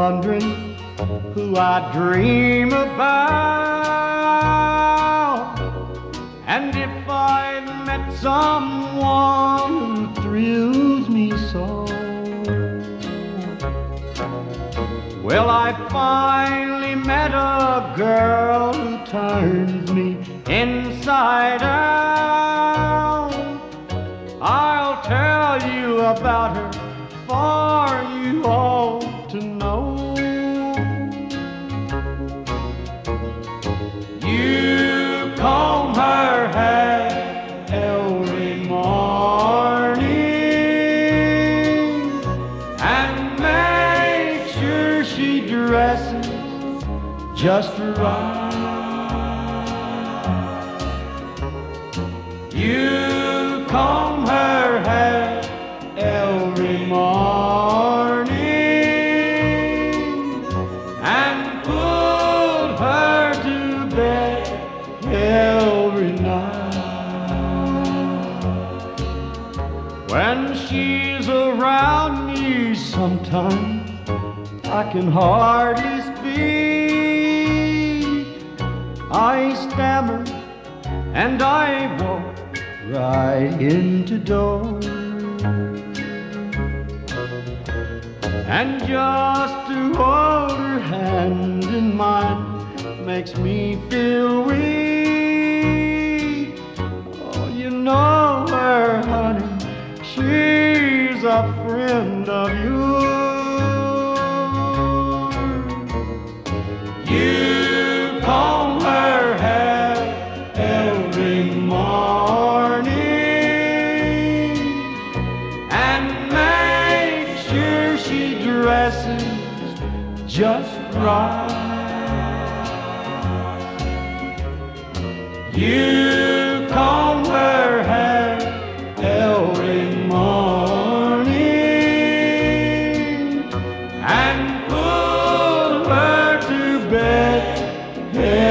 wondering who I dream about, and if I met someone who thrills me so. Well, I finally met a girl who turns me inside out. I'll tell you about her, for you ought to know. You comb her hair every morning and make sure she dresses just right. You comb her hair every morning and put her to bed every night. When she's around me, sometimes I can hardly speak. I stammer and I walk right into doors, and just to hold her hand in mine makes me feel weak. Oh, you know her, honey, she's a friend of yours. You comb her hair every morning and make sure she dresses just right. You comb her hair every morning and put her to bed